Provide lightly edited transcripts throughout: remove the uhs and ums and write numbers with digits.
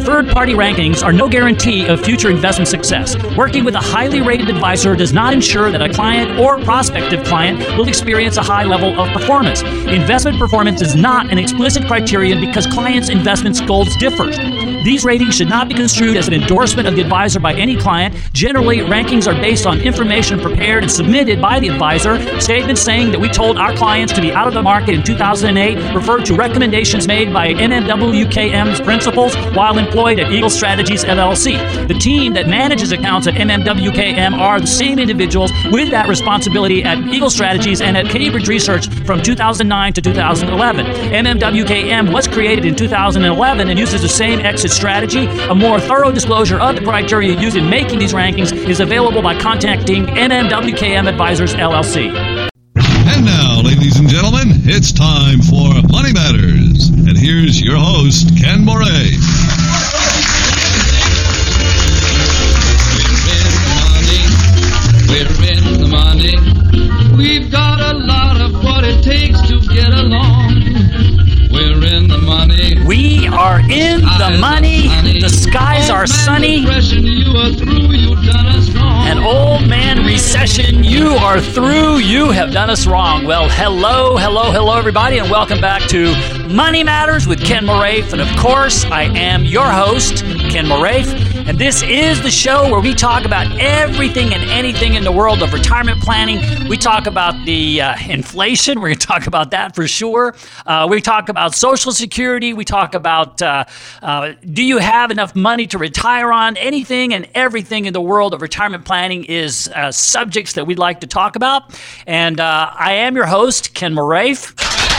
Third-party rankings are no guarantee of future investment success. Working with a highly rated advisor does not ensure that a client or prospective client will experience a high level of performance. Investment performance is not an explicit criterion because clients' investment goals differ. These ratings should not be construed as an endorsement of the advisor by any client. Generally, rankings are based on information prepared and submitted by the advisor. Statements saying that we told our clients to be out of the market in 2008 refer to recommendations made by MMWKM's principals while employed at Eagle Strategies LLC. The team that manages accounts at MMWKM are the same individuals with that responsibility at Eagle Strategies and at Cambridge Research from 2009 to 2011. MMWKM was created in 2011 and uses the same exit strategy. A more thorough disclosure of the criteria used in making these rankings is available by contacting MMWKM Advisors LLC. And now, ladies and gentlemen, it's time for Money Matters. And here's your host, Ken Moray. We're in the money. We've got a lot of what it takes to get along. We're in the money. We are in the money. The skies are sunny. An old man recession, you are through. You have done us wrong. Well, hello, everybody, and welcome back to Money Matters with Ken Moraif. And of course, I am your host, Ken Moraif. And this is the show where we talk about everything and anything in the world of retirement planning. We talk about the inflation. We're going to talk about that for sure. We talk about Social Security. We talk about do you have enough money to retire on? Anything and everything in the world of retirement planning is subjects that we'd like to talk about. And I am your host, Ken Moraif.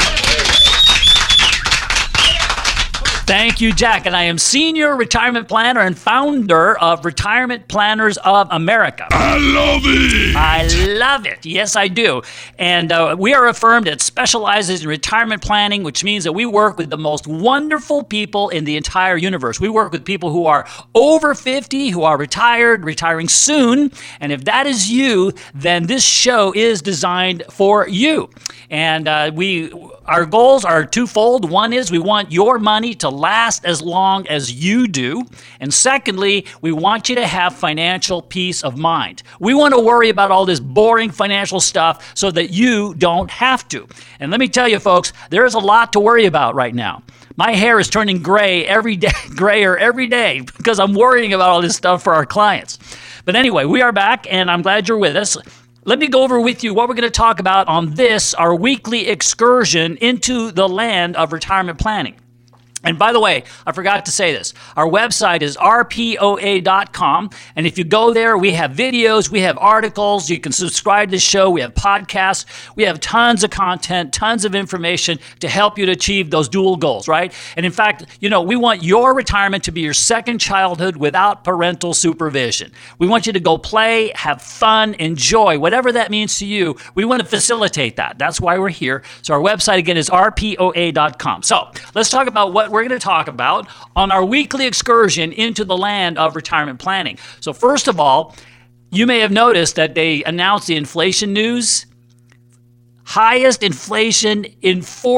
Thank you, Jack. And I am Senior Retirement Planner and founder of Retirement Planners of America. I love it. I love it. Yes, I do. And we are a firm that specializes in retirement planning, which means that we work with the most wonderful people in the entire universe. We work with people who are over 50, who are retired, retiring soon. And if that is you, then this show is designed for you. And our goals are twofold. One is we want your money to last as long as you do. And secondly, we want you to have financial peace of mind. We want to worry about all this boring financial stuff so that you don't have to. And let me tell you, folks, there's a lot to worry about right now. My hair is turning gray every day, grayer every day, because I'm worrying about all this stuff for our clients. But anyway, we are back, and I'm glad you're with us. Let me go over with you what we're going to talk about on this, our weekly excursion into the land of retirement planning. And by the way, I forgot to say this. Our website is rpoa.com. And if you go there, we have videos, we have articles. You can subscribe to the show. We have podcasts. We have tons of content, tons of information to help you to achieve those dual goals, right? And in fact, we want your retirement to be your second childhood without parental supervision. We want you to go play, have fun, enjoy, whatever that means to you. We want to facilitate that. That's why we're here. So our website, again, is rpoa.com. So let's talk about what we're going to talk about on our weekly excursion into the land of retirement planning. So first of all, you may have noticed that they announced the inflation news. Highest inflation in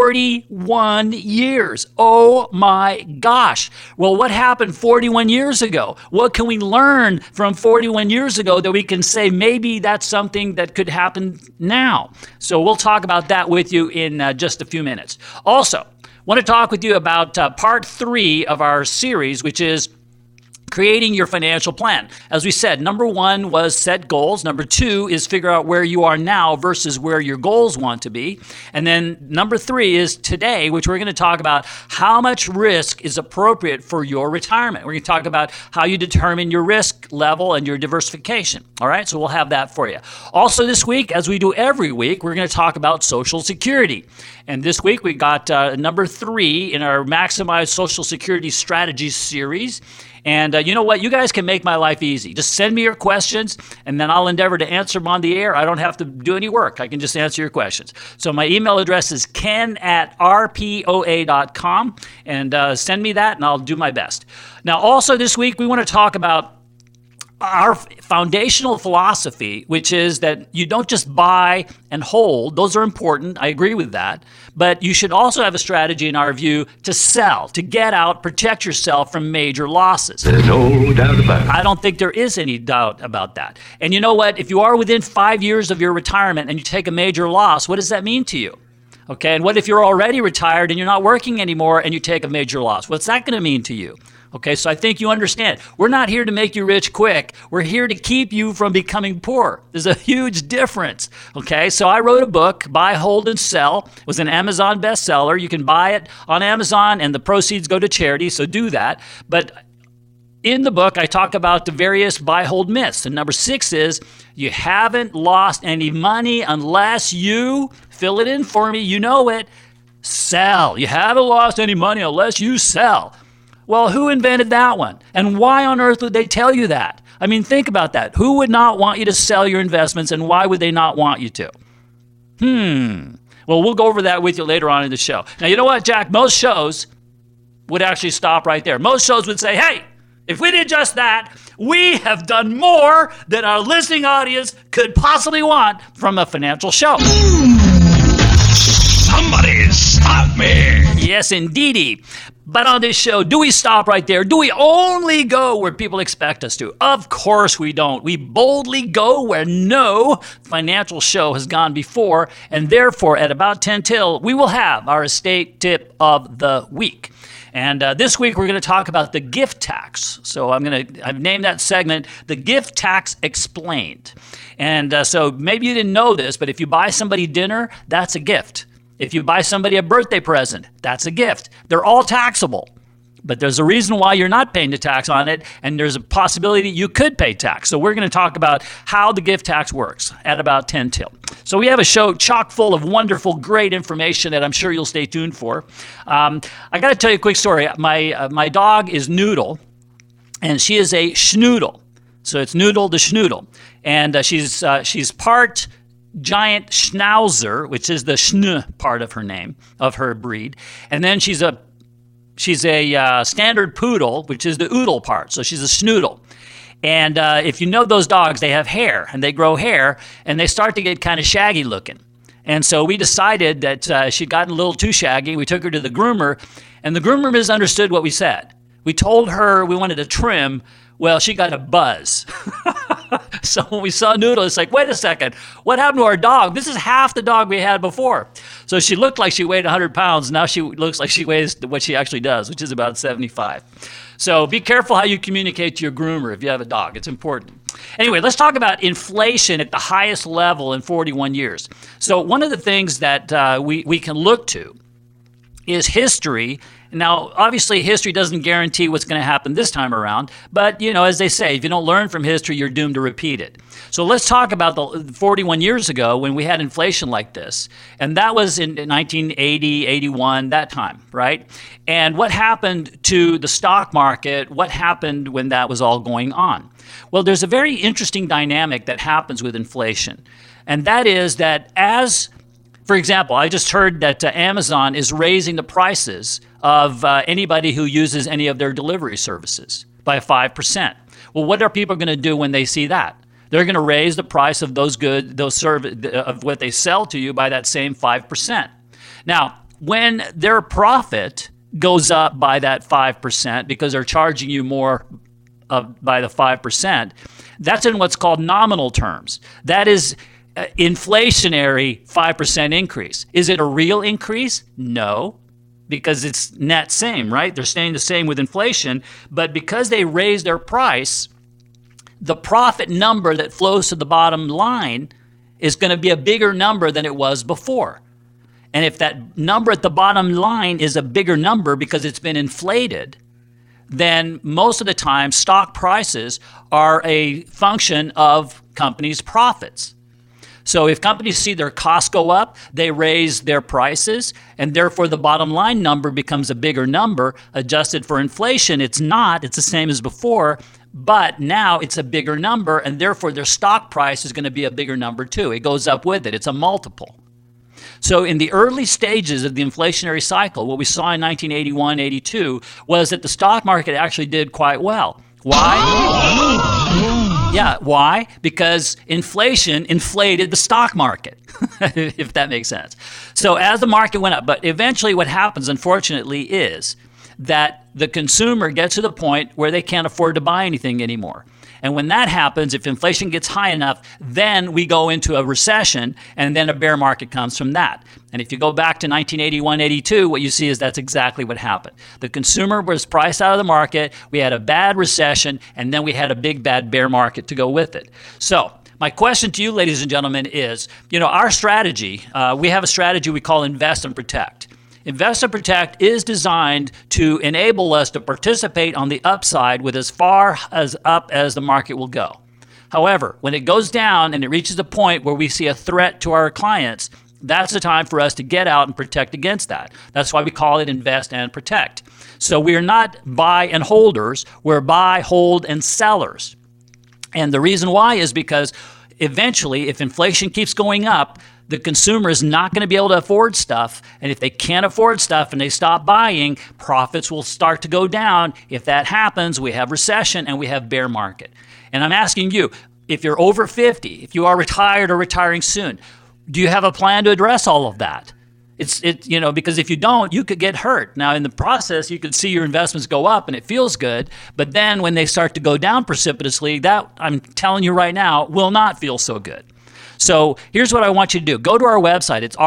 41 years. Oh my gosh. Well, what happened 41 years ago? What can we learn from 41 years ago that we can say maybe that's something that could happen now? So we'll talk about that with you in just a few minutes. Also, I want to talk with you about part 3 of our series, which is creating your financial plan. As we said, number 1 was set goals. Number 2 is figure out where you are now versus where your goals want to be. And then number 3 is today, which we're going to talk about how much risk is appropriate for your retirement. We're going to talk about how you determine your risk level and your diversification. All right, so we'll have that for you. Also this week, as we do every week, we're going to talk about Social Security. And this week we got number 3 in our Maximize Social Security Strategies series. And you know what? You guys can make my life easy. Just send me your questions, and then I'll endeavor to answer them on the air. I don't have to do any work. I can just answer your questions. So my email address is ken@rpoa.com, and send me that, and I'll do my best. Now, also this week, we want to talk about our foundational philosophy, which is that you don't just buy and hold. Those are important. I agree with that. But you should also have a strategy, in our view, to sell, to get out, protect yourself from major losses. There's no doubt about it. I don't think there is any doubt about that. And you know what? If you are within 5 years of your retirement and you take a major loss, what does that mean to you? Okay, and what if you're already retired and you're not working anymore and you take a major loss? What's that going to mean to you? Okay, so I think you understand. We're not here to make you rich quick. We're here to keep you from becoming poor. There's a huge difference. Okay, so I wrote a book, Buy, Hold, and Sell. It was an Amazon bestseller. You can buy it on Amazon and the proceeds go to charity, so do that. But in the book, I talk about the various buy, hold myths. And number 6 is you haven't lost any money unless you, fill it in for me, you know it, sell. You haven't lost any money unless you sell. Well, who invented that one? And why on earth would they tell you that? I mean, think about that. Who would not want you to sell your investments, and why would they not want you to? Well, we'll go over that with you later on in the show. Now, you know what, Jack? Most shows would actually stop right there. Most shows would say, hey, if we did just that, we have done more than our listening audience could possibly want from a financial show. Somebody stop me! Yes, indeedy. But on this show, do we stop right there? Do we only go where people expect us to? Of course we don't. We boldly go where no financial show has gone before, and therefore at about 10 till, we will have our estate tip of the week. And this week we're going to talk about the gift tax. So I've named that segment The Gift Tax Explained. And so maybe you didn't know this, but if you buy somebody dinner, that's a gift. If you buy somebody a birthday present, that's a gift. They're all taxable. But there's a reason why you're not paying the tax on it, and there's a possibility you could pay tax. So we're going to talk about how the gift tax works at about 10 till. So we have a show chock full of wonderful, great information that I'm sure you'll stay tuned for. I got to tell you a quick story. My dog is Noodle, and she is a schnoodle. So it's Noodle the schnoodle. And she's part giant schnauzer, which is the schn part of her name, of her breed. And then she's a standard poodle, which is the oodle part. So she's a schnoodle. And if you know those dogs, they have hair, and they grow hair, and they start to get kind of shaggy looking. And so we decided that she'd gotten a little too shaggy. We took her to the groomer, and the groomer misunderstood what we said. We told her we wanted to trim. Well, she got a buzz. So when we saw Noodle, it's like, wait a second, what happened to our dog? This is half the dog we had before. So she looked like she weighed 100 pounds. Now she looks like she weighs what she actually does, which is about 75. So be careful how you communicate to your groomer if you have a dog. It's important. Anyway, let's talk about inflation at the highest level in 41 years. So one of the things that we can look to is history. Now, obviously, history doesn't guarantee what's going to happen this time around, but, you know, as they say, if you don't learn from history, you're doomed to repeat it. So let's talk about the 41 years ago when we had inflation like this, and that was in 1980, 81, that time, right? And what happened to the stock market? What happened when that was all going on? Well, there's a very interesting dynamic that happens with inflation, and that is that for example, I just heard that Amazon is raising the prices of anybody who uses any of their delivery services by 5%. Well, what are people going to do when they see that? They're going to raise the price of of what they sell to you by that same 5%. Now, when their profit goes up by that 5% because they're charging you more by the 5%, that's in what's called nominal terms. That is inflationary 5% increase. Is it a real increase? No, because it's net same, right? They're staying the same with inflation, but because they raise their price, the profit number that flows to the bottom line is going to be a bigger number than it was before. And if that number at the bottom line is a bigger number because it's been inflated, then most of the time stock prices are a function of companies' profits. So if companies see their costs go up, they raise their prices, and therefore the bottom line number becomes a bigger number. Adjusted for inflation, it's not. It's the same as before, but now it's a bigger number, and therefore their stock price is going to be a bigger number too. It goes up with it. It's a multiple. So in the early stages of the inflationary cycle, what we saw in 1981, 82, was that the stock market actually did quite well. Why? Yeah. Why? Because inflation inflated the stock market, if that makes sense. So as the market went up, but eventually what happens, unfortunately, is that the consumer gets to the point where they can't afford to buy anything anymore. And when that happens, if inflation gets high enough, then we go into a recession, and then a bear market comes from that. And if you go back to 1981, 82, what you see is that's exactly what happened. The consumer was priced out of the market, we had a bad recession, and then we had a big bad bear market to go with it. So my question to you, ladies and gentlemen, is, our strategy, we have a strategy we call Invest and Protect. Invest and Protect is designed to enable us to participate on the upside with as far as up as the market will go. However, when it goes down and it reaches a point where we see a threat to our clients, that's the time for us to get out and protect against that. That's why we call it Invest and Protect. So we are not buy and holders, we're buy, hold, and sellers. And the reason why is because eventually, if inflation keeps going up, the consumer is not going to be able to afford stuff. And if they can't afford stuff and they stop buying, profits will start to go down. If that happens, we have recession and we have bear market. And I'm asking you, if you're over 50, if you are retired or retiring soon, do you have a plan to address all of that? Because if you don't, you could get hurt. Now, in the process, you could see your investments go up and it feels good. But then when they start to go down precipitously, that, I'm telling you right now, will not feel so good. So here's what I want you to do. Go to our website. It's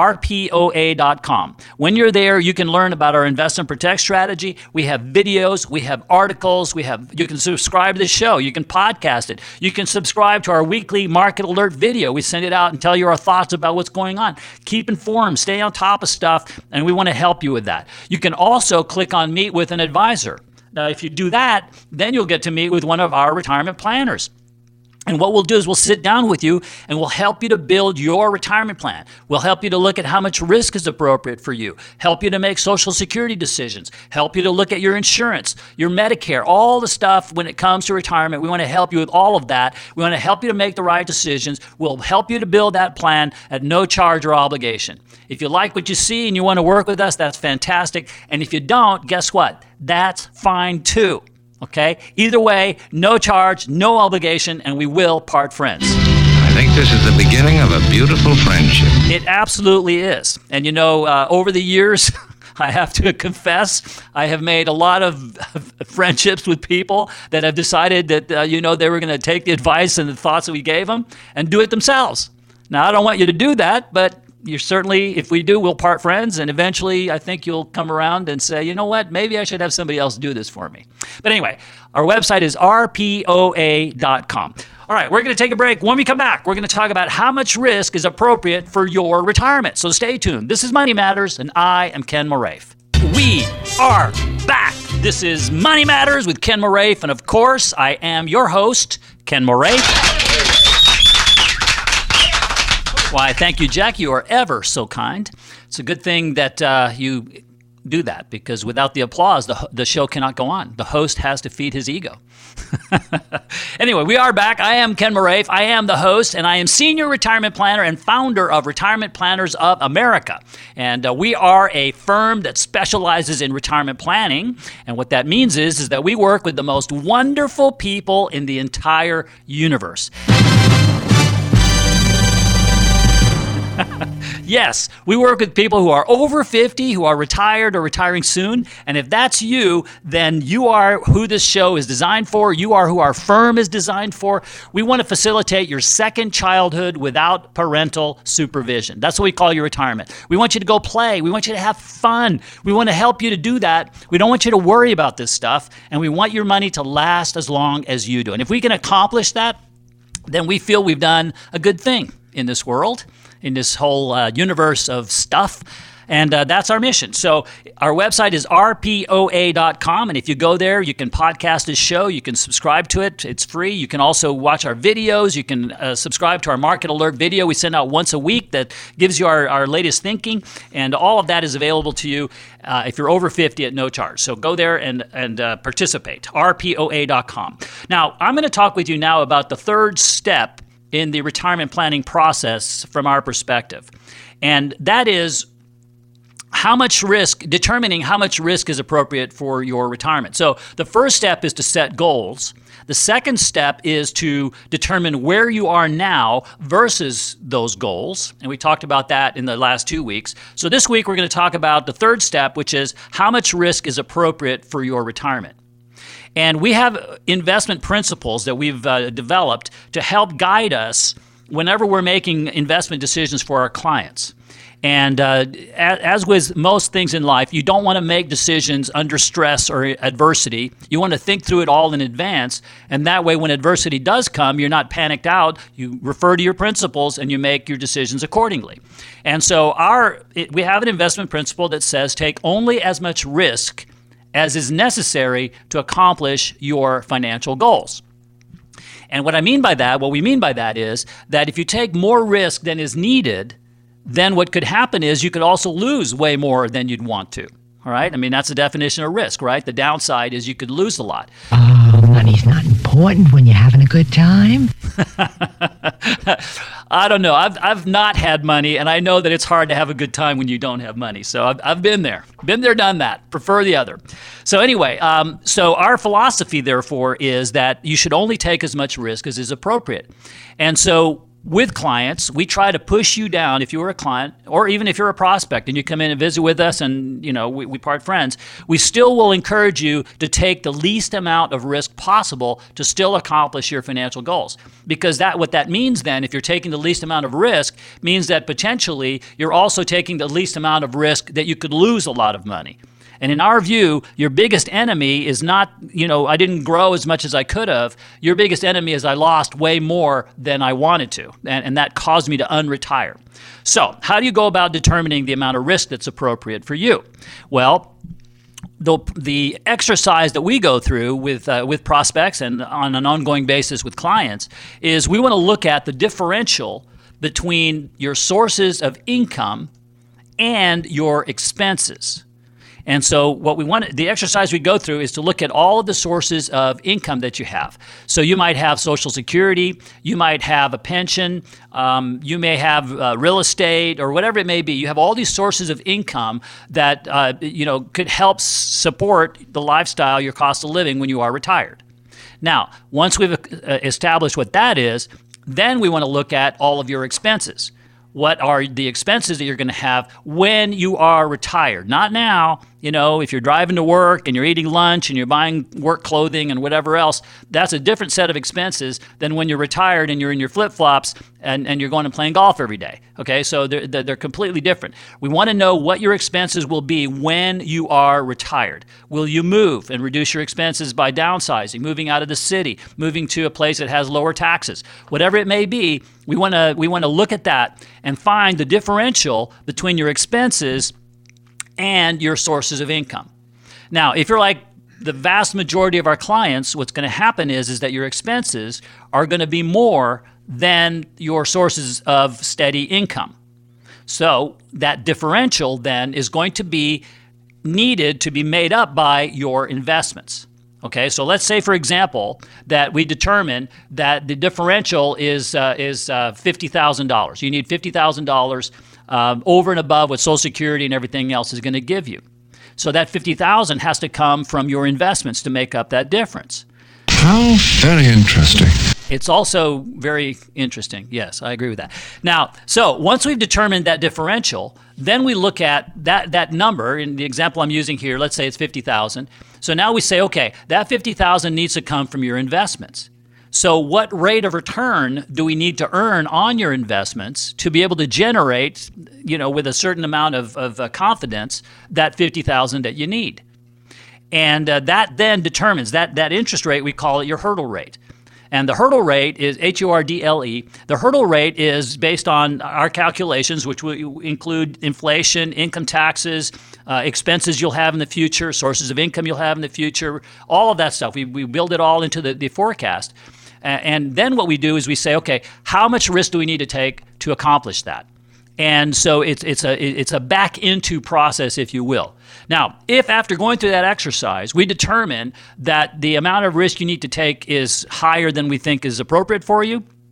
rpoa.com. When you're there, you can learn about our Invest and Protect strategy. We have videos. We have articles. You can subscribe to the show. You can podcast it. You can subscribe to our weekly market alert video. We send it out and tell you our thoughts about what's going on. Keep informed. Stay on top of stuff, and we want to help you with that. You can also click on Meet with an Advisor. Now, if you do that, then you'll get to meet with one of our retirement planners. And what we'll do is we'll sit down with you and we'll help you to build your retirement plan. We'll help you to look at how much risk is appropriate for you, help you to make Social Security decisions, help you to look at your insurance, your Medicare, all the stuff when it comes to retirement. We want to help you with all of that. We want to help you to make the right decisions. We'll help you to build that plan at no charge or obligation. If you like what you see and you want to work with us, that's fantastic. And if you don't, guess what? That's fine too. Okay? Either way, no charge, no obligation, and we will part friends. I think this is the beginning of a beautiful friendship. It absolutely is. And over the years, I have to confess, I have made a lot of friendships with people that have decided that, they were going to take the advice and the thoughts that we gave them and do it themselves. Now, I don't want you to do that, but you're certainly, if we do, we'll part friends, and eventually I think you'll come around and say, you know what, maybe I should have somebody else do this for me. But anyway, our website is rpoa.com. All right, we're going to take a break. When we come back, we're going to talk about how much risk is appropriate for your retirement. So stay tuned. This is Money Matters, and I am Ken Moraif. We are back. This is Money Matters with Ken Moraif, and of course, I am your host, Ken Moraif. Why, thank you, Jack. You are ever so kind. It's a good thing that you do that, because without the applause, the show cannot go on. The host has to feed his ego. Anyway, we are back. I am Ken Moraif. I am the host, and I am Senior Retirement Planner and founder of Retirement Planners of America. And we are a firm that specializes in retirement planning. And what that means is that we work with the most wonderful people in the entire universe. Yes, we work with people who are over 50, who are retired or retiring soon. And if that's you, then you are who this show is designed for. You are who our firm is designed for. We want to facilitate your second childhood without parental supervision. That's what we call your retirement. We want you to go play. We want you to have fun. We want to help you to do that. We don't want you to worry about this stuff. And we want your money to last as long as you do. And if we can accomplish that, then we feel we've done a good thing in this world, in this whole universe of stuff. And that's our mission. So our website is rpoa.com. And if you go there, you can podcast this show. You can subscribe to it. It's free. You can also watch our videos. You can subscribe to our Market Alert video. We send out once a week that gives you our latest thinking. And all of that is available to you if you're over 50 at no charge. So go there and participate, rpoa.com. Now, I'm going to talk with you now about the third step in the retirement planning process from our perspective. And that is determining how much risk is appropriate for your retirement. So the first step is to set goals. The second step is to determine where you are now versus those goals. And we talked about that in the last 2 weeks. So this week we're going to talk about the third step, which is how much risk is appropriate for your retirement. And we have investment principles that we've developed to help guide us whenever we're making investment decisions for our clients. And as with most things in life, you don't want to make decisions under stress or adversity. You want to think through it all in advance. And that way, when adversity does come, you're not panicked out. You refer to your principles and you make your decisions accordingly. And so we have an investment principle that says take only as much risk as is necessary to accomplish your financial goals. And what we mean by that is that if you take more risk than is needed, then what could happen is you could also lose way more than you'd want to. All right? I mean, that's the definition of risk, right? The downside is you could lose a lot. Oh, money's not important when you're having a good time. I don't know. I've not had money, and I know that it's hard to have a good time when you don't have money. So I've been there. Been there, done that. Prefer the other. So anyway, so our philosophy, therefore, is that you should only take as much risk as is appropriate. And so with clients, we try to push you down if you were a client, or even if you're a prospect and you come in and visit with us and we part friends, we still will encourage you to take the least amount of risk possible to still accomplish your financial goals. Because what that means then, if you're taking the least amount of risk, means that potentially you're also taking the least amount of risk that you could lose a lot of money. And in our view, your biggest enemy is not, I didn't grow as much as I could have. Your biggest enemy is I lost way more than I wanted to, and that caused me to unretire. So how do you go about determining the amount of risk that's appropriate for you? Well, the exercise that we go through with prospects and on an ongoing basis with clients is we want to look at the differential between your sources of income and your expenses. And so the exercise we go through is to look at all of the sources of income that you have. So you might have Social Security, you might have a pension, you may have real estate or whatever it may be. You have all these sources of income that could help support the lifestyle, your cost of living when you are retired. Now, once we've established what that is, then we want to look at all of your expenses. What are the expenses that you're going to have when you are retired? Not now. If you're driving to work and you're eating lunch and you're buying work clothing and whatever else, that's a different set of expenses than when you're retired and you're in your flip-flops and you're going and playing golf every day. Okay, so they're completely different. We want to know what your expenses will be when you are retired. Will you move and reduce your expenses by downsizing, moving out of the city, moving to a place that has lower taxes? Whatever it may be, we want to look at that and find the differential between your expenses and your sources of income. Now, if you're like the vast majority of our clients, what's going to happen is that your expenses are going to be more than your sources of steady income. So that differential then is going to be needed to be made up by your investments. Okay, so let's say, for example, that we determine that the differential is $50,000. You need $50,000 over and above what Social Security and everything else is going to give you. So that $50,000 has to come from your investments to make up that difference. How very interesting. It's also very interesting. Yes, I agree with that. Now, so once we've determined that differential, then we look at that number. In the example I'm using here, let's say it's $50,000. So now we say, okay, that $50,000 needs to come from your investments. So what rate of return do we need to earn on your investments to be able to generate, with a certain amount of confidence, that $50,000 that you need? And that then determines that interest rate. We call it your hurdle rate. And the hurdle rate is HURDLE. The hurdle rate is based on our calculations, which will include inflation, income taxes, expenses you'll have in the future, sources of income you'll have in the future, all of that stuff. We build it all into the forecast. And then what we do is we say, okay, how much risk do we need to take to accomplish that? And so it's a back into process, if you will. Now, if after going through that exercise, we determine that the amount of risk you need to take is higher than we think is appropriate for you,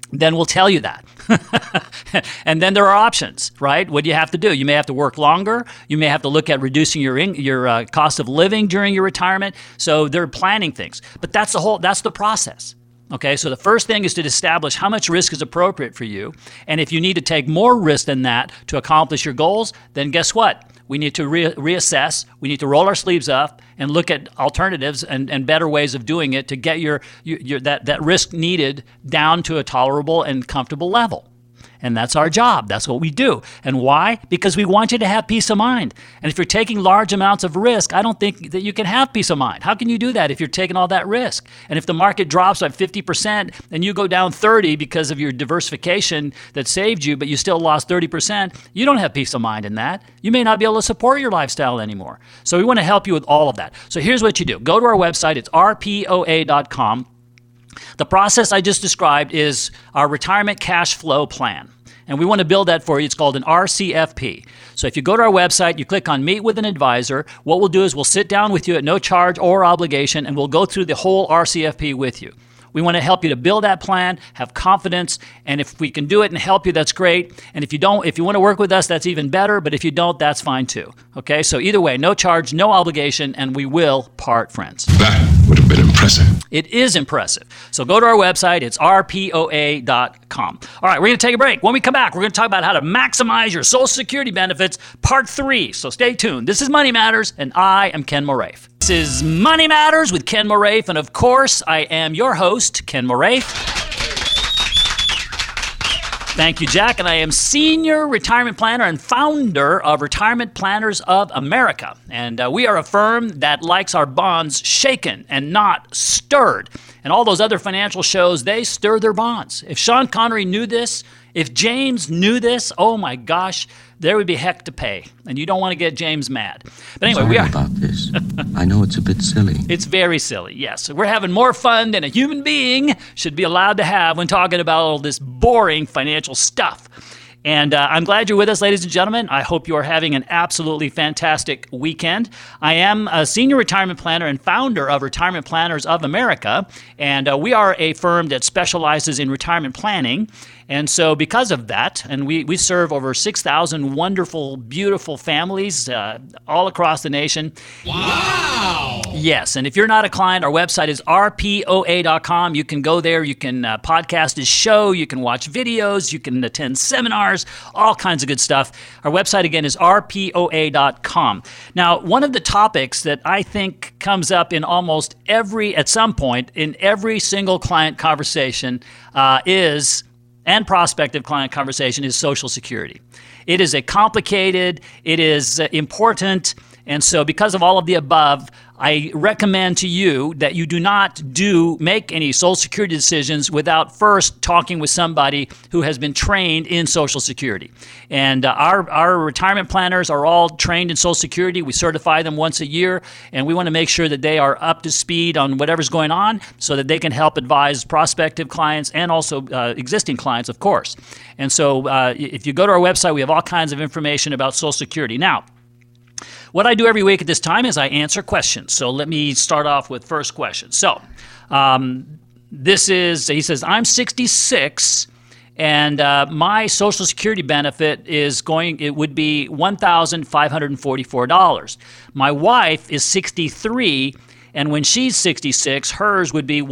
then we'll tell you that. And then there are options, right? What do you have to do? You may have to work longer. You may have to look at reducing your cost of living during your retirement. So they're planning things. But that's the process. Okay, so the first thing is to establish how much risk is appropriate for you. And if you need to take more risk than that to accomplish your goals, then guess what? We need to reassess. We need to roll our sleeves up and look at alternatives and better ways of doing it to get your that risk needed down to a tolerable and comfortable level. And that's our job. That's what we do. And why? Because we want you to have peace of mind. And if you're taking large amounts of risk, I don't think that you can have peace of mind. How can you do that if you're taking all that risk? And if the market drops by 50% and you go down 30 because of your diversification that saved you, but you still lost 30%, you don't have peace of mind in that. You may not be able to support your lifestyle anymore. So we want to help you with all of that. So here's what you do. Go to our website. It's rpoa.com. The process I just described is our retirement cash flow plan. And we want to build that for you. It's called an RCFP. So if you go to our website, you click on Meet with an Advisor, what we'll do is we'll sit down with you at no charge or obligation, and we'll go through the whole RCFP with you. We want to help you to build that plan, have confidence, and if we can do it and help you, that's great. And if you want to work with us, that's even better, but if you don't, that's fine too. Okay, so either way, no charge, no obligation, and we will part friends. That would have been impressive. It is impressive. So go to our website, it's rpoa.com. All right, we're going to take a break. When we come back, we're going to talk about how to maximize your Social Security benefits, part 3. So stay tuned. This is Money Matters, and I am Ken Moraif. This is Money Matters with Ken Moraif, and of course, I am your host, Ken Moraif. Thank you, Jack, and I am Senior Retirement Planner and founder of Retirement Planners of America. And we are a firm that likes our bonds shaken and not stirred. And all those other financial shows, they stir their bonds. If Sean Connery knew this, if James knew this, oh my gosh, there would be heck to pay. And you don't want to get James mad. But anyway, we are about this. I know it's a bit silly. It's very silly, yes. We're having more fun than a human being should be allowed to have when talking about all this boring financial stuff. And I'm glad you're with us, ladies and gentlemen. I hope you are having an absolutely fantastic weekend. I am a senior retirement planner and founder of Retirement Planners of America, and we are a firm that specializes in retirement planning. And so because of that, and we serve over 6,000 wonderful, beautiful families all across the nation. Wow! Yes, and if you're not a client, our website is rpoa.com. You can go there, you can podcast this show, you can watch videos, you can attend seminars, all kinds of good stuff. Our website, again, is rpoa.com. Now, one of the topics that I think comes up in almost at some point, in every single client conversation and prospective client conversation is Social Security. It is complicated, it is important, and so because of all of the above, I recommend to you that you do not make any Social Security decisions without first talking with somebody who has been trained in Social Security. And our retirement planners are all trained in Social Security. We certify them once a year, and we want to make sure that they are up to speed on whatever's going on so that they can help advise prospective clients and also existing clients, of course. And so if you go to our website, we have all kinds of information about Social Security. Now, what I do every week at this time is I answer questions. So let me start off with first question. So he says, I'm 66 and my Social Security benefit it would be $1,544. My wife is 63 and when she's 66, hers would be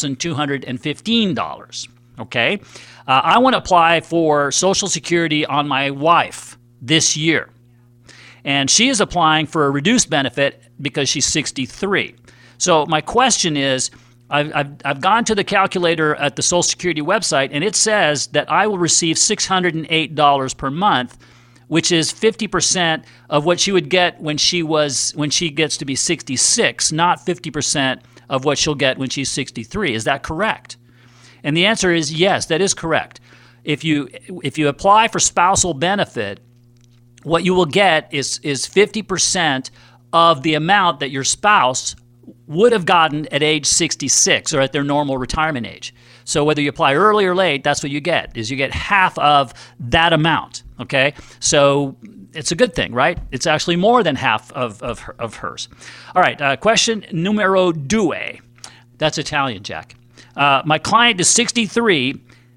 $1,215. Okay? I want to apply for Social Security on my wife this year. And she is applying for a reduced benefit because she's 63. So my question is, I've gone to the calculator at the Social Security website, and it says that I will receive $608 per month, which is 50% of what she would get when she gets to be 66, not 50% of what she'll get when she's 63. Is that correct? And the answer is yes, that is correct. If you apply for spousal benefit, what you will get is 50% of the amount that your spouse would have gotten at age 66 or at their normal retirement age. So whether you apply early or late, that's what you get, is you get half of that amount, okay? So it's a good thing, right? It's actually more than half of hers. All right, question numero due. That's Italian, Jack. My client is 63.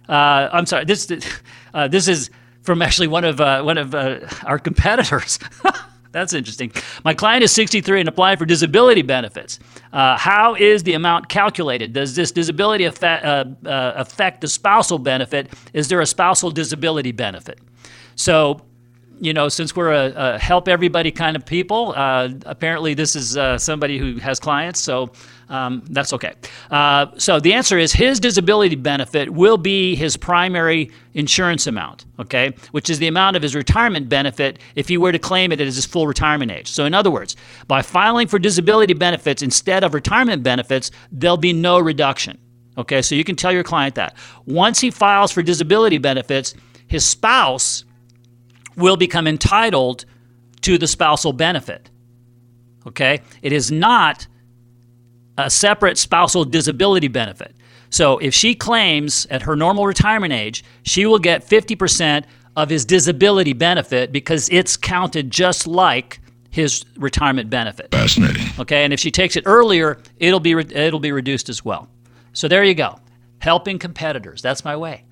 I'm sorry. This is from actually one of our competitors. That's interesting. My client is 63 and applied for disability benefits. How is the amount calculated? Does this disability affect the spousal benefit? Is there a spousal disability benefit? So, since we're a help everybody kind of people, apparently this is somebody who has clients, so that's okay. So the answer is his disability benefit will be his primary insurance amount, okay, which is the amount of his retirement benefit if he were to claim it at his full retirement age. So in other words, by filing for disability benefits instead of retirement benefits, there'll be no reduction, okay? So you can tell your client that. Once he files for disability benefits, his spouse will become entitled to the spousal benefit, okay? It is not a separate spousal disability benefit. So if she claims at her normal retirement age, she will get 50% of his disability benefit because it's counted just like his retirement benefit. Fascinating. Okay, and if she takes it earlier, it'll be reduced as well. So there you go. Helping competitors. That's my way.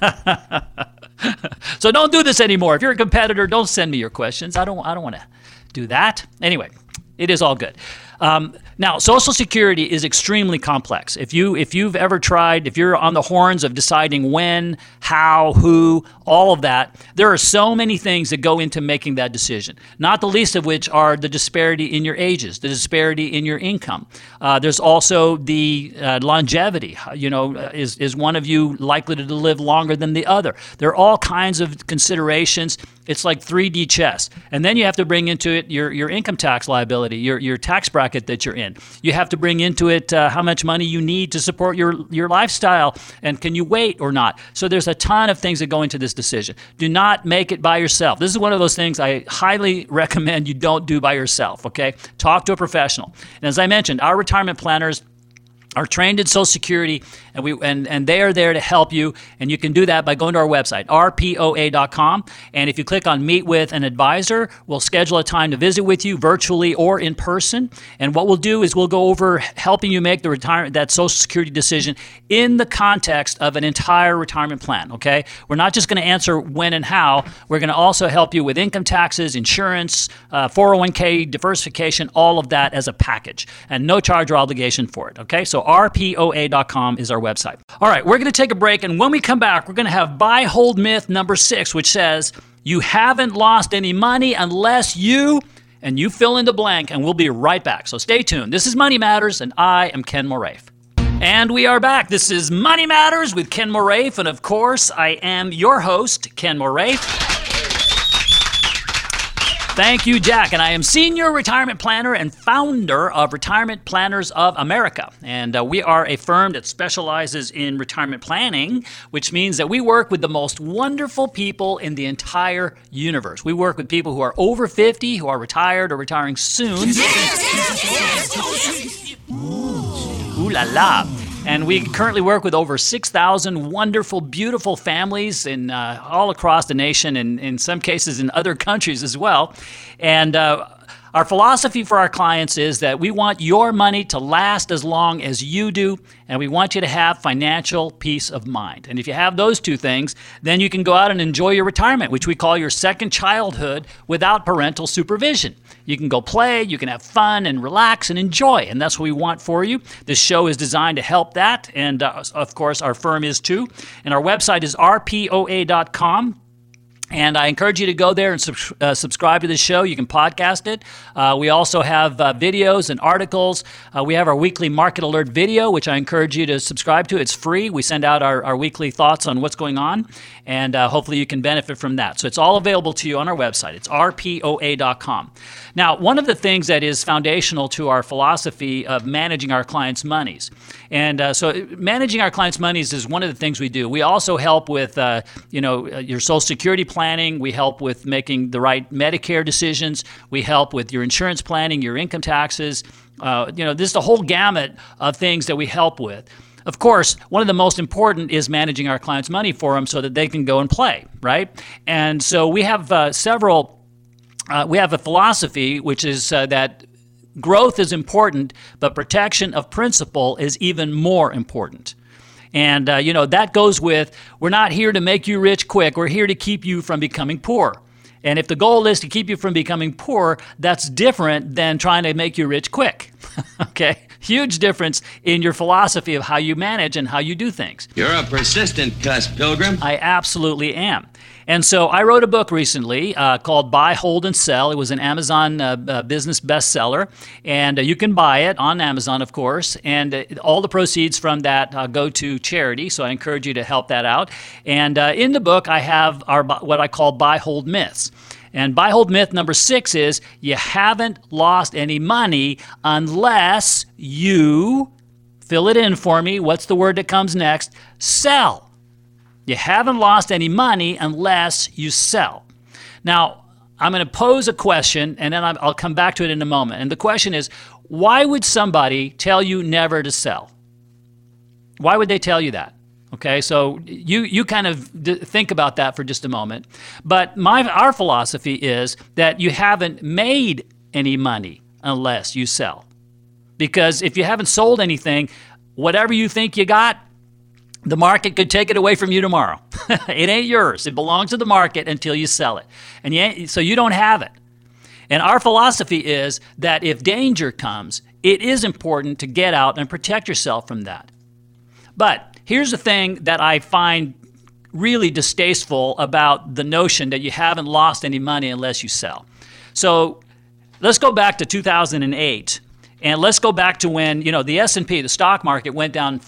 So don't do this anymore. If you're a competitor, don't send me your questions. I don't want to do that. Anyway, it is all good. Now, Social Security is extremely complex. If you've ever tried, if you're on the horns of deciding when, how, who, all of that, there are so many things that go into making that decision, not the least of which are the disparity in your ages, the disparity in your income. There's also the longevity. Is one of you likely to live longer than the other? There are all kinds of considerations. It's like 3D chess. And then you have to bring into it your income tax liability, your tax bracket that you're in. You have to bring into it how much money you need to support your lifestyle, and can you wait or not? So there's a ton of things that go into this decision. Do not make it by yourself. This is one of those things I highly recommend you don't do by yourself, okay? Talk to a professional. And as I mentioned, our retirement planners are trained in Social Security, and they are there to help you. And you can do that by going to our website, rpoa.com. And if you click on Meet with an Advisor, we'll schedule a time to visit with you virtually or in person. And what we'll do is we'll go over helping you make that Social Security decision in the context of an entire retirement plan, okay? We're not just going to answer when and how. We're going to also help you with income taxes, insurance, 401k, diversification, all of that as a package, and no charge or obligation for it, okay? So rpoa.com is our website. All right, we're going to take a break, and when we come back, we're going to have buy, hold myth number 6, which says you haven't lost any money unless you, and you fill in the blank, and we'll be right back. So stay tuned. This is Money Matters, and I am Ken Moraif. And we are back. This is Money Matters with Ken Moraif, and of course, I am your host, Ken Moraif. Thank you, Jack. And I am Senior Retirement Planner and founder of Retirement Planners of America. And we are a firm that specializes in retirement planning, which means that we work with the most wonderful people in the entire universe. We work with people who are over 50, who are retired or retiring soon. Ooh la la. And we currently work with over 6,000 wonderful, beautiful families in all across the nation, and in some cases in other countries as well. And our philosophy for our clients is that we want your money to last as long as you do, and we want you to have financial peace of mind. And if you have those two things, then you can go out and enjoy your retirement, which we call your second childhood without parental supervision. You can go play, you can have fun and relax and enjoy, and that's what we want for you. This show is designed to help that, and of course our firm is too. And our website is rpoa.com. And I encourage you to go there and subscribe to the show. You can podcast it. We also have videos and articles. We have our weekly Market Alert video, which I encourage you to subscribe to. It's free. We send out our weekly thoughts on what's going on, and hopefully you can benefit from that. So it's all available to you on our website. It's rpoa.com. Now, one of the things that is foundational to our philosophy of managing our clients' monies, and so managing our clients' monies is one of the things we do. We also help with, your Social Security planning. We help with making the right Medicare decisions. We help with your insurance planning, your income taxes. This is the whole gamut of things that we help with. Of course, one of the most important is managing our clients' money for them so that they can go and play, right? And so we have we have a philosophy which is that growth is important, but protection of principal is even more important. And, that goes with, we're not here to make you rich quick. We're here to keep you from becoming poor. And if the goal is to keep you from becoming poor, that's different than trying to make you rich quick. Okay? Huge difference in your philosophy of how you manage and how you do things. You're a persistent cuss, Pilgrim. I absolutely am. And so I wrote a book recently called Buy, Hold, and Sell. It was an Amazon business bestseller, and you can buy it on Amazon, of course, and all the proceeds from that go to charity, so I encourage you to help that out. And in the book, I have what I call Buy, Hold myths. And Buy, Hold myth number 6 is you haven't lost any money unless you, fill it in for me, what's the word that comes next? Sell. You haven't lost any money unless you sell. Now, I'm going to pose a question, and then I'll come back to it in a moment. And the question is, why would somebody tell you never to sell? Why would they tell you that? Okay, so you kind of think about that for just a moment. But our philosophy is that you haven't made any money unless you sell. Because if you haven't sold anything, whatever you think you got, the market could take it away from you tomorrow. It ain't yours. It belongs to the market until you sell it. And so you don't have it. And our philosophy is that if danger comes, it is important to get out and protect yourself from that. But here's the thing that I find really distasteful about the notion that you haven't lost any money unless you sell. So let's go back to 2008. And let's go back to when, the S&P, the stock market, went down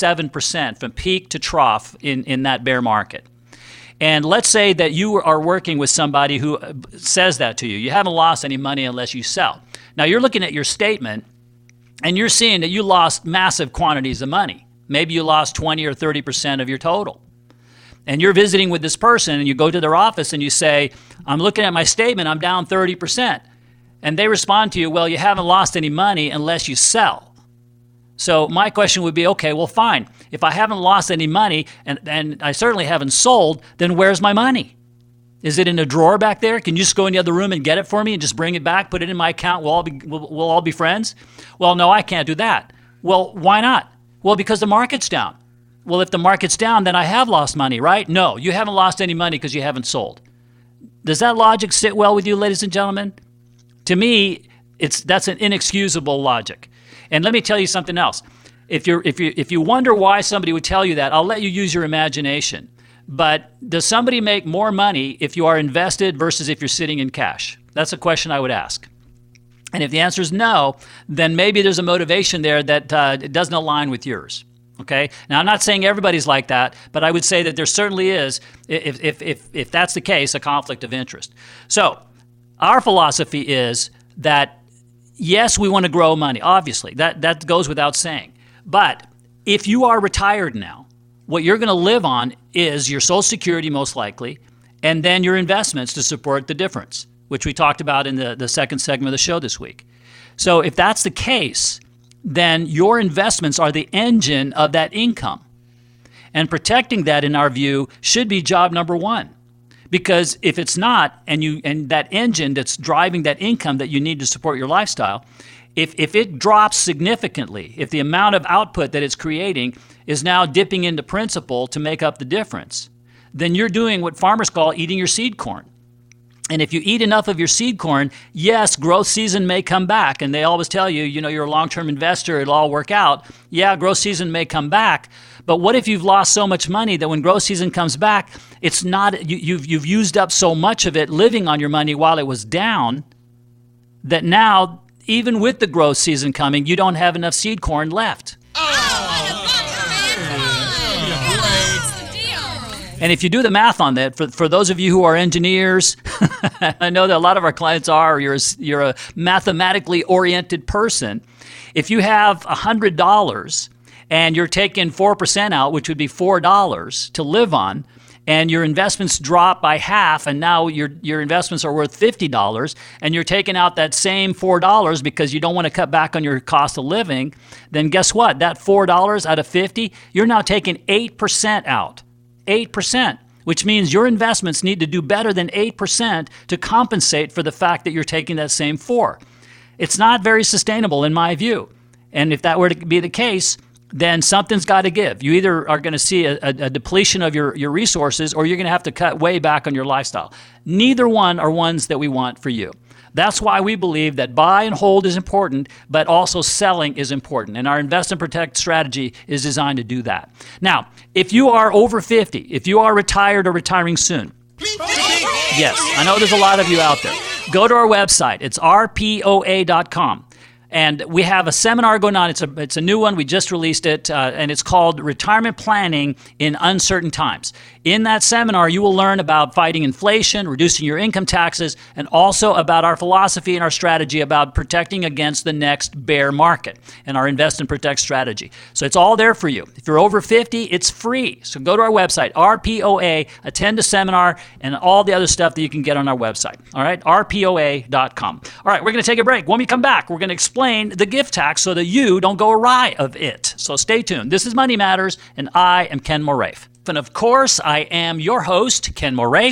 57% from peak to trough in that bear market. And let's say that you are working with somebody who says that to you. You haven't lost any money unless you sell. Now, you're looking at your statement, and you're seeing that you lost massive quantities of money. Maybe you lost 20 or 30% of your total. And you're visiting with this person, and you go to their office, and you say, I'm looking at my statement, I'm down 30%. And they respond to you, well, you haven't lost any money unless you sell. So my question would be, okay, well, fine. If I haven't lost any money and I certainly haven't sold, then where's my money? Is it in a drawer back there? Can you just go in the other room and get it for me and just bring it back, put it in my account, we'll all be friends? Well, no, I can't do that. Well, why not? Well, because the market's down. Well, if the market's down, then I have lost money, right? No, you haven't lost any money because you haven't sold. Does that logic sit well with you, ladies and gentlemen? To me, that's an inexcusable logic. And let me tell you something else. If you wonder why somebody would tell you that, I'll let you use your imagination. But does somebody make more money if you are invested versus if you're sitting in cash? That's a question I would ask. And if the answer is no, then maybe there's a motivation there that it doesn't align with yours. Okay? Now, I'm not saying everybody's like that, but I would say that there certainly is, if that's the case, a conflict of interest. So our philosophy is that, yes, we want to grow money, obviously. That goes without saying. But if you are retired now, what you're going to live on is your Social Security, most likely, and then your investments to support the difference, which we talked about in the second segment of the show this week. So if that's the case, then your investments are the engine of that income. And protecting that, in our view, should be job number one. Because if it's not, and that engine that's driving that income that you need to support your lifestyle, if it drops significantly, if the amount of output that it's creating is now dipping into principal to make up the difference, then you're doing what farmers call eating your seed corn. And if you eat enough of your seed corn, yes, growth season may come back. And they always tell you, you're a long-term investor, it'll all work out. Yeah, growth season may come back. But what if you've lost so much money that when growth season comes back, it's not you've used up so much of it living on your money while it was down that now, even with the growth season coming, you don't have enough seed corn left. And if you do the math on that, for those of you who are engineers, I know that a lot of our clients are, you're a mathematically oriented person. If you have $100 and you're taking 4% out, which would be $4 to live on, and your investments drop by half, and now your investments are worth $50, and you're taking out that same $4 because you don't want to cut back on your cost of living, then guess what? That $4 out of 50, you're now taking 8% out. 8%, which means your investments need to do better than 8% to compensate for the fact that you're taking that same 4. It's not very sustainable in my view. And if that were to be the case, then something's got to give. You either are going to see a depletion of your resources, or you're going to have to cut way back on your lifestyle. Neither one are ones that we want for you. That's why we believe that buy and hold is important, but also selling is important. And our Invest and Protect strategy is designed to do that. Now, if you are over 50, if you are retired or retiring soon, yes, I know there's a lot of you out there. Go to our website. It's rpoa.com. And we have a seminar going on. It's a new one. We just released it, and it's called Retirement Planning in Uncertain Times. In that seminar, you will learn about fighting inflation, reducing your income taxes, and also about our philosophy and our strategy about protecting against the next bear market and our Invest and Protect strategy. So it's all there for you. If you're over 50, it's free. So go to our website, RPOA, attend a seminar, and all the other stuff that you can get on our website. All right, RPOA.com. All right, we're going to take a break. When we come back, we're going to explain the gift tax so that you don't go awry of it. So stay tuned. This is Money Matters, and I am Ken Moraif. And of course, I am your host, Ken Moraif.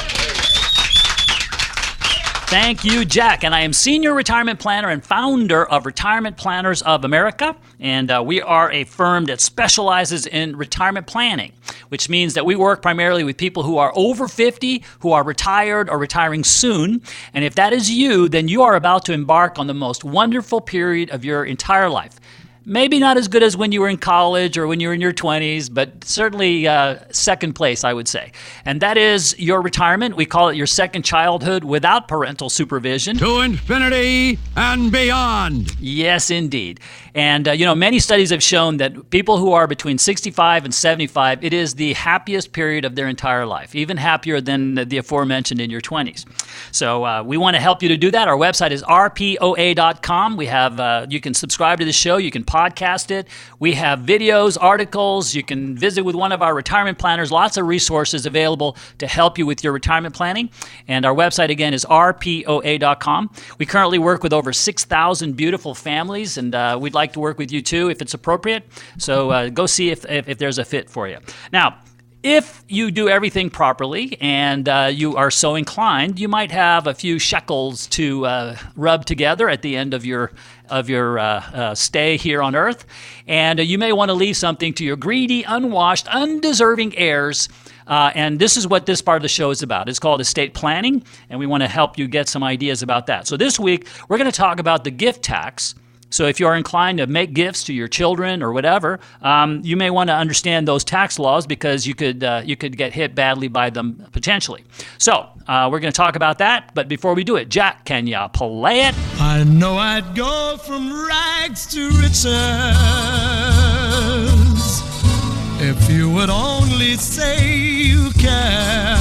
Thank you, Jack. And I am Senior Retirement Planner and founder of Retirement Planners of America. And we are a firm that specializes in retirement planning, which means that we work primarily with people who are over 50, who are retired or retiring soon. And if that is you, then you are about to embark on the most wonderful period of your entire life. Maybe not as good as when you were in college or when you were in your 20s, but certainly second place, I would say. And that is your retirement. We call it your second childhood without parental supervision. To infinity and beyond. Yes, indeed. And, many studies have shown that people who are between 65 and 75, it is the happiest period of their entire life, even happier than the aforementioned in your 20s. So we want to help you to do that. Our website is rpoa.com. We have, you can subscribe to the show. You can podcast it. We have videos, articles. You can visit with one of our retirement planners. Lots of resources available to help you with your retirement planning. And our website, again, is rpoa.com. We currently work with over 6,000 beautiful families, and we'd like to work with you too if it's appropriate. So go see if there's a fit for you. Now, if you do everything properly and you are so inclined, you might have a few shekels to rub together at the end of your stay here on Earth, and you may want to leave something to your greedy, unwashed, undeserving heirs. And this is what this part of the show is about. It's called estate planning, and we want to help you get some ideas about that. So this week, we're going to talk about the gift tax. So if you are inclined to make gifts to your children or whatever, you may want to understand those tax laws because you could get hit badly by them potentially. So we're going to talk about that. But before we do it, Jack, can you play it? I know I'd go from rags to riches if you would only say you care.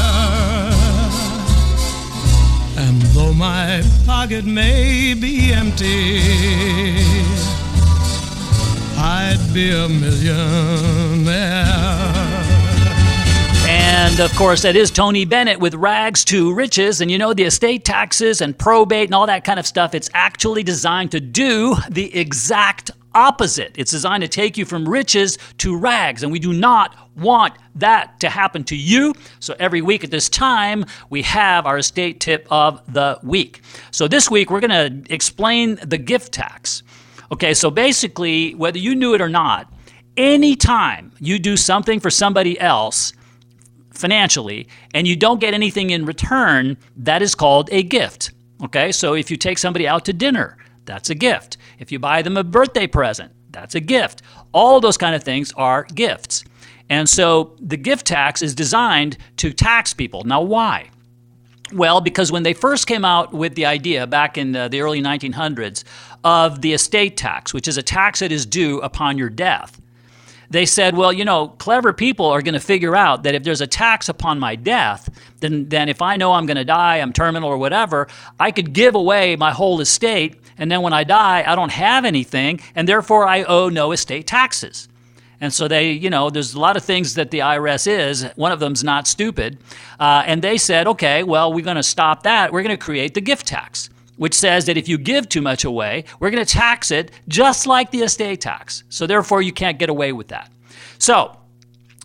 And though my pocket may be empty, I'd be a millionaire. And, of course, that is Tony Bennett with Rags to Riches. And, the estate taxes and probate and all that kind of stuff, it's actually designed to do the exact opposite. It's designed to take you from riches to rags, and we do not want that to happen to you. So every week at this time, we have our estate tip of the week. So this week, we're going to explain the gift tax. Okay, so basically, whether you knew it or not, anytime you do something for somebody else financially and you don't get anything in return, that is called a gift. Okay, so if you take somebody out to dinner, that's a gift. If you buy them a birthday present, that's a gift. All those kind of things are gifts. And so the gift tax is designed to tax people. Now, why? Well, because when they first came out with the idea back in the early 1900s of the estate tax, which is a tax that is due upon your death, they said, well, clever people are going to figure out that if there's a tax upon my death, then if I know I'm going to die, I'm terminal or whatever, I could give away my whole estate, and then when I die, I don't have anything, and therefore I owe no estate taxes. And so they, there's a lot of things that the IRS is. One of them's not stupid. And they said, okay, well, we're going to stop that. We're going to create the gift tax, which says that if you give too much away, we're going to tax it just like the estate tax. So therefore, you can't get away with that. So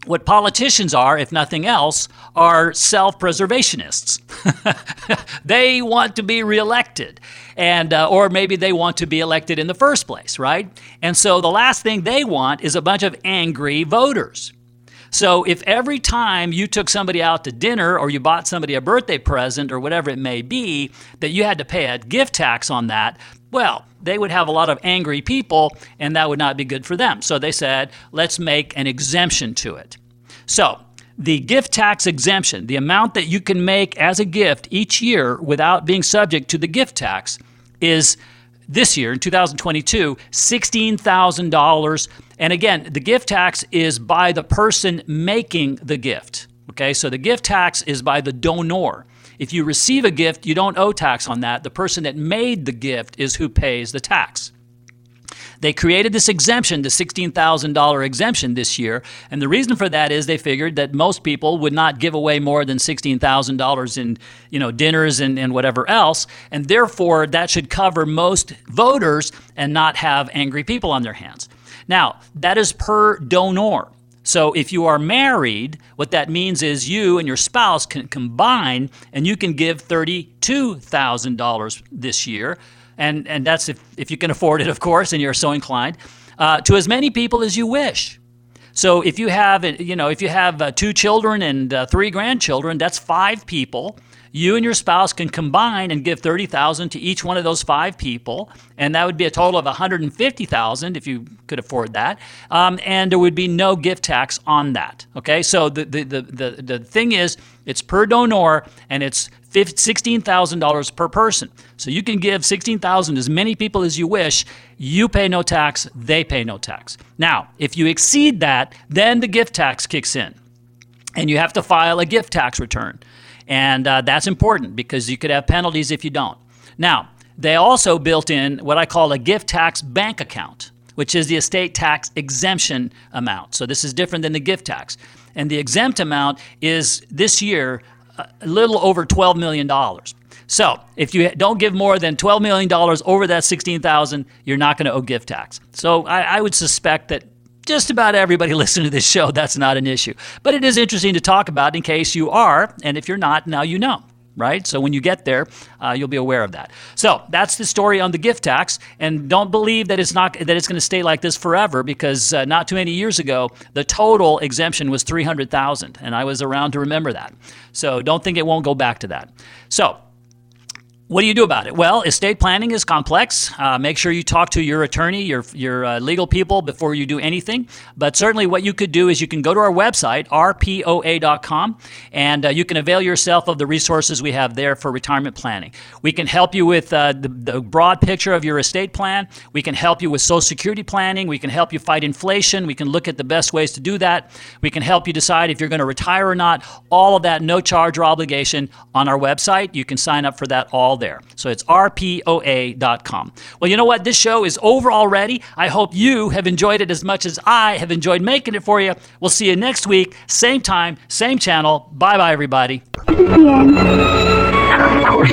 what politicians are, if nothing else, are self-preservationists. They want to be reelected, and or maybe they want to be elected in the first place, right? And so the last thing they want is a bunch of angry voters. So if every time you took somebody out to dinner or you bought somebody a birthday present or whatever it may be, that you had to pay a gift tax on that, well, they would have a lot of angry people, and that would not be good for them. So they said, let's make an exemption to it. So the gift tax exemption, the amount that you can make as a gift each year without being subject to the gift tax, is this year, in 2022, $16,000. And again, the gift tax is by the person making the gift. Okay, so the gift tax is by the donor. If you receive a gift, you don't owe tax on that. The person that made the gift is who pays the tax. They created this exemption, the $16,000 exemption this year, and the reason for that is they figured that most people would not give away more than $16,000 in dinners and whatever else, and therefore that should cover most voters and not have angry people on their hands. Now, that is per donor. So if you are married, what that means is you and your spouse can combine and you can give $32,000 this year. And that's if you can afford it, of course, and you're so inclined, to as many people as you wish. So if you have, if you have 2 children and 3 grandchildren, that's 5 people. You and your spouse can combine and give $30,000 to each one of those 5 people, and that would be a total of $150,000 if you could afford that. And there would be no gift tax on that. Okay, so the thing is, it's per donor, and it's $16,000 per person. So you can give $16,000 as many people as you wish. You pay no tax, they pay no tax. Now, if you exceed that, then the gift tax kicks in, and you have to file a gift tax return. And that's important because you could have penalties if you don't. Now, they also built in what I call a gift tax bank account, which is the estate tax exemption amount. So this is different than the gift tax. And the exempt amount is this year a little over $12 million. So if you don't give more than $12 million over that $16,000, you're not going to owe gift tax. So I would suspect that just about everybody listening to this show, that's not an issue. But it is interesting to talk about in case you are, and if you're not, now you know, right? So when you get there, you'll be aware of that. So that's the story on the gift tax, and don't believe that it's going to stay like this forever, because not too many years ago, the total exemption was $300,000, and I was around to remember that. So don't think it won't go back to that. So what do you do about it? Well, estate planning is complex. Make sure you talk to your attorney, your legal people before you do anything. But certainly what you could do is you can go to our website, rpoa.com, and you can avail yourself of the resources we have there for retirement planning. We can help you with the broad picture of your estate plan. We can help you with Social Security planning. We can help you fight inflation. We can look at the best ways to do that. We can help you decide if you're going to retire or not. All of that, no charge or obligation on our website. You can sign up for that all there. So it's rpoa.com. Well, you know what? This show is over already. I hope you have enjoyed it as much as I have enjoyed making it for you. We'll see you next week, same time, same channel. Bye-bye, everybody. Is it the end? Of course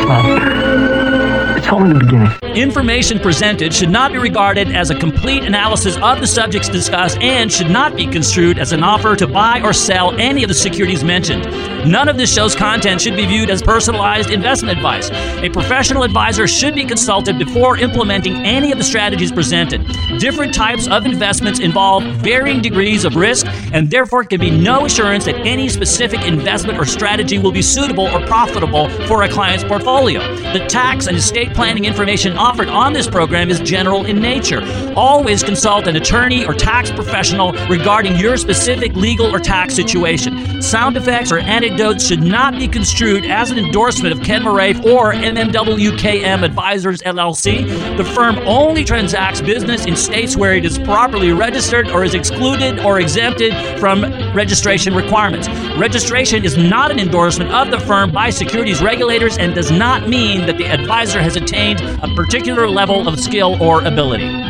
not. It's only the beginning. Information presented should not be regarded as a complete analysis of the subjects discussed and should not be construed as an offer to buy or sell any of the securities mentioned. None of this show's content should be viewed as personalized investment advice. A professional advisor should be consulted before implementing any of the strategies presented. Different types of investments involve varying degrees of risk, and therefore can be no assurance that any specific investment or strategy will be suitable or profitable for a client's portfolio. The tax and estate planning information offered on this program is general in nature. Always consult an attorney or tax professional regarding your specific legal or tax situation. Sound effects or anecdotes should not be construed as an endorsement of Ken Moraif or MMWKM Advisors LLC. The firm only transacts business in states where it is properly registered or is excluded or exempted from registration requirements. Registration is not an endorsement of the firm by securities regulators and does not mean that the advisor has attained a particular level of skill or ability.